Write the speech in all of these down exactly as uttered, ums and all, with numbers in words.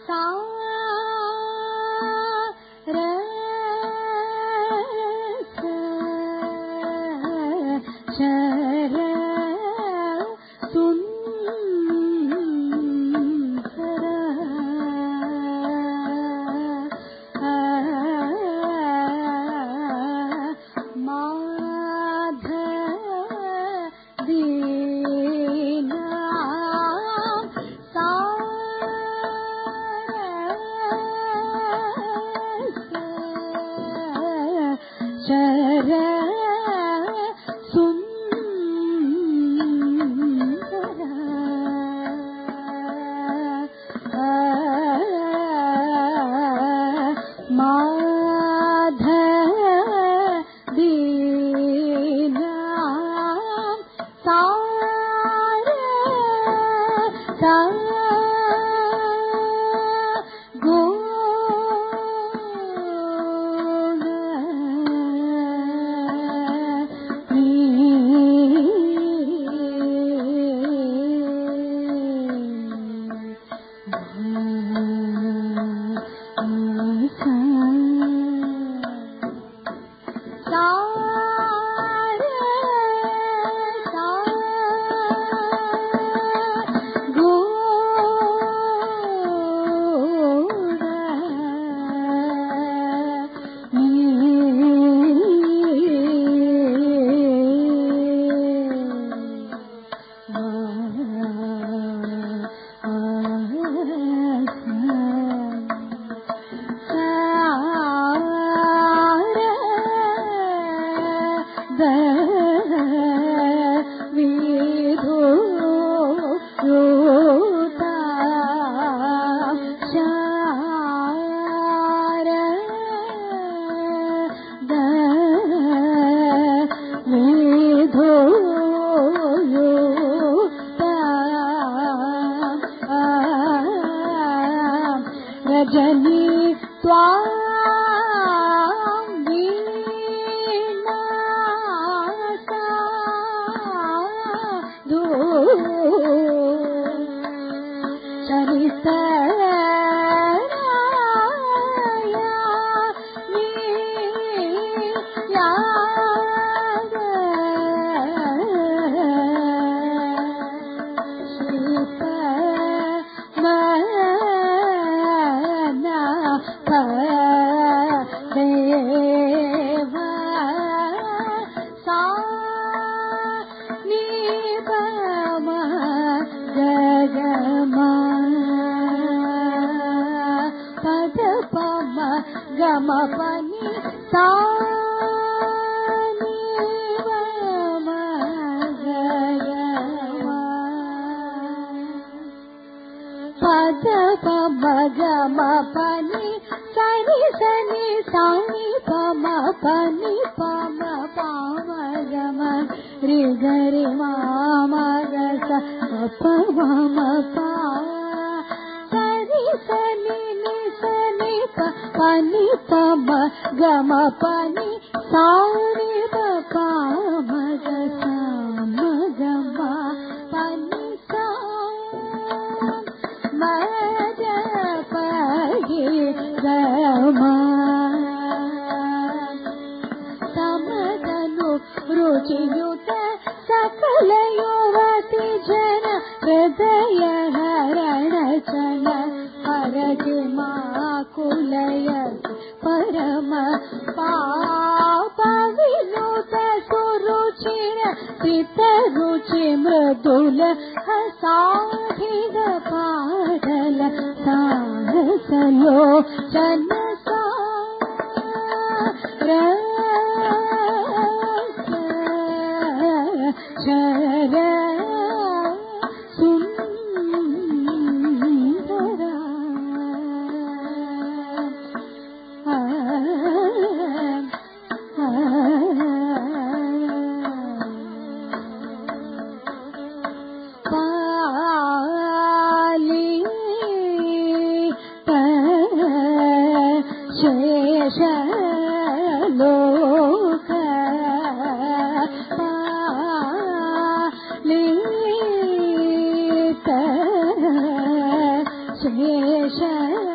शेष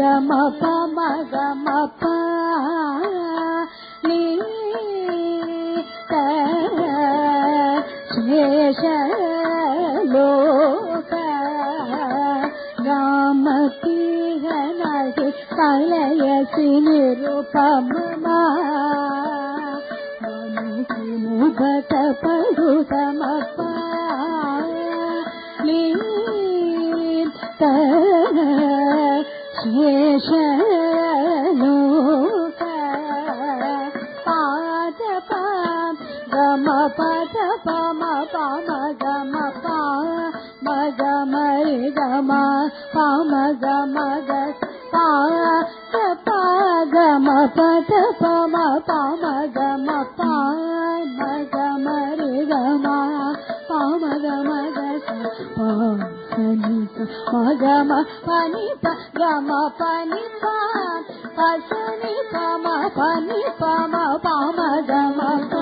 గమ పమ గమ ప శేష లోక రామపీహనది కలయసి నిరుపమ ముభత పడుతమప శేష లోక పాద గమ పద పమ పమ గమ పా మగ మరి గమ పమ గమ గ పాద ప గమ పద పమ పమ గమ పా మగ మరి గమ పమ గమ గ మగమ పని ప గమ పని ప పసని పమ పని పమ పమ గమ ప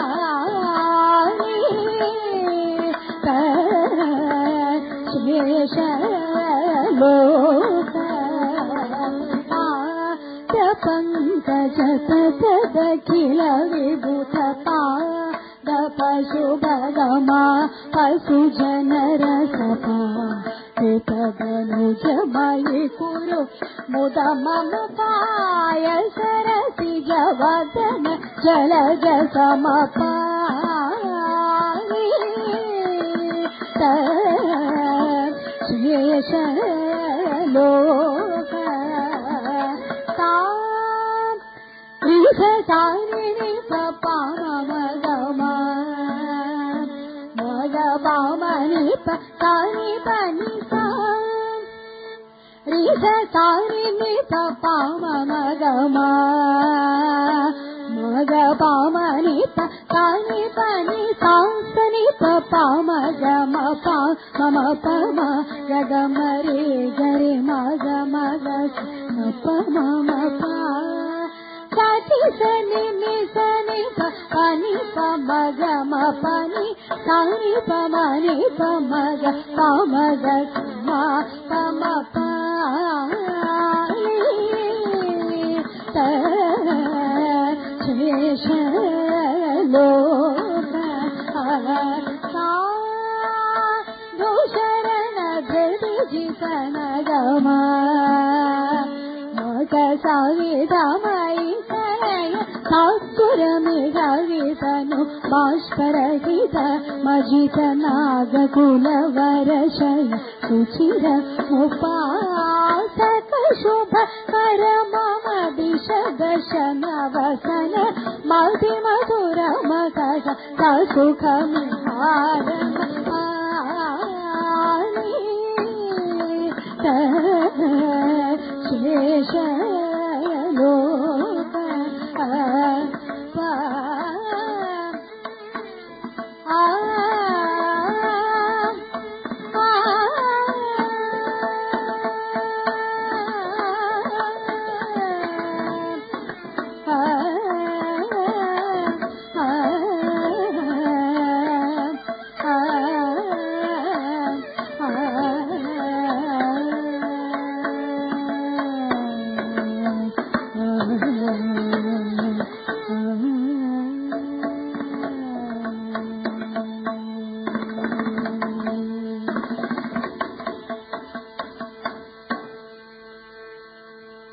శేష లోక పంకజ తదఖిల విభూత పాద పశుభ గమ పశు జనర సపా తదనుజమయి కురు ముద మమ పాయ సరసి జవదన జలజ సమపాని శేష లోక తాని పమ మగ పామని పని పని రిష తాని పమ మగమ మగ పామని పని పని సాంసని పమ గమ పా మమ పమ గగ మరి గరి మగ మగ పమ పా సతి సని ని సని పని పమ గమ పని సని పమని పమ గ పమ గ మా పమ పాలి శేష లోక దోషరణ ధృతి జితన గమ మగ సావిధమయి సరయ సాసురమి గవితను బాష్పరహిత మజిత నాగకుల వరశయ సుచిర ఉపాసక శుభ కర మమ దిశ దశన వసన మధి మధ